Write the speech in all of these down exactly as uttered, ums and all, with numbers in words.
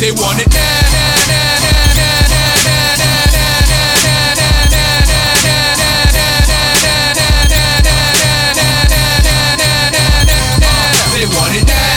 They want it now. They want it now.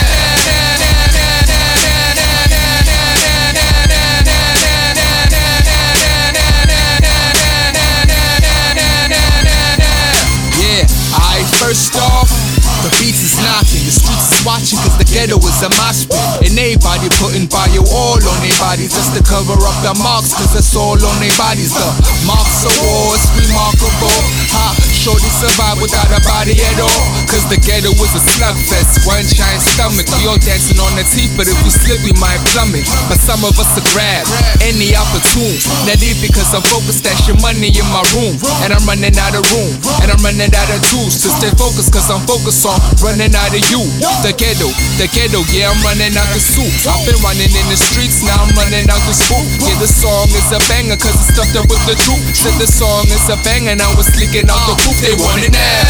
First off, the beats is knocking, the streets is watching, cause the ghetto is a mosh pit. And everybody putting bio all on their bodies just to cover up the marks, cause it's all on their bodies. The marks of war is remarkable. Ha, shorty survive without a body at all, cause the ghetto is a slugfest. One giant stomach, we all dancing on the teeth, but if we slip we might plummet. But some of us are grab any opportune. Not even because I'm focused, that's your money in my room. And I'm running out of room, and I'm running out of tools to stay focused, cause I'm focused on running out of you. The ghetto, the ghetto, yeah, I'm running out the soup. I've been running in the streets, now I'm running out the school. Yeah, the song is a banger, cause it's stuffed up with the truth. Said the song is a banger, now it's leaking out the poop. They want it now.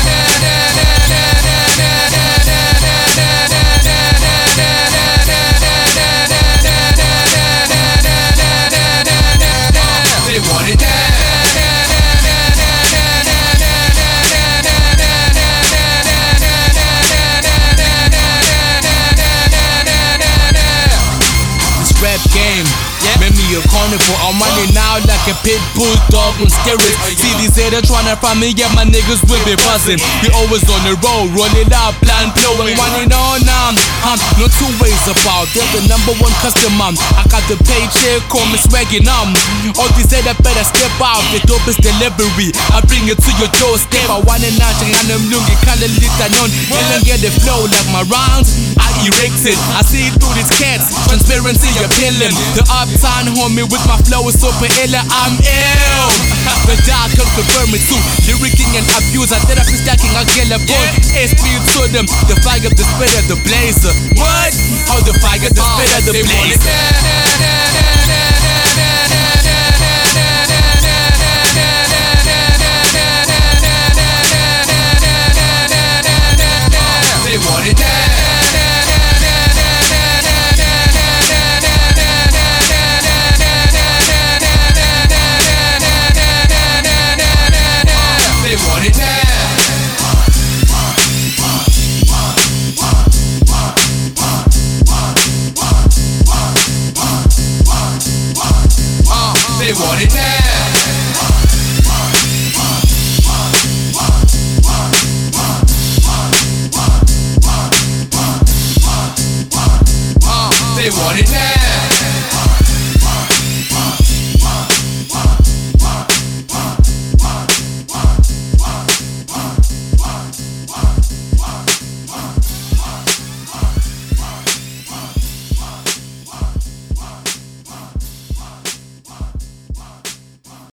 They want it now. Rap game, yeah. Made me a carnivore. I'm running out like a pit bull dog on steroids. See these haters tryna find me, yeah, my niggas will be buzzing. We always on the road, rolling out, plan, blowing, running on now. Um, no two ways about. They're the number one customer. I got the paycheck, call me swagging um. All these haters better step out. The dope is delivery. I bring it to your doorstep. I wanna now, and I'm looking kinda lit and on. And get the flow like my rounds. I erect it. I see it through these cats. Transparency, you're killing. The uptown homie with my flow is super ill. I'm ill. The dark can confirm it too. Lyricking and abuse. I did a stacking. I get a boy. S P to them. The fire, the spirit, the blazer. What? How the fire, the spirit, the blazer. They want it now. They want it now. Uh, they want it now. Uh, they want it now.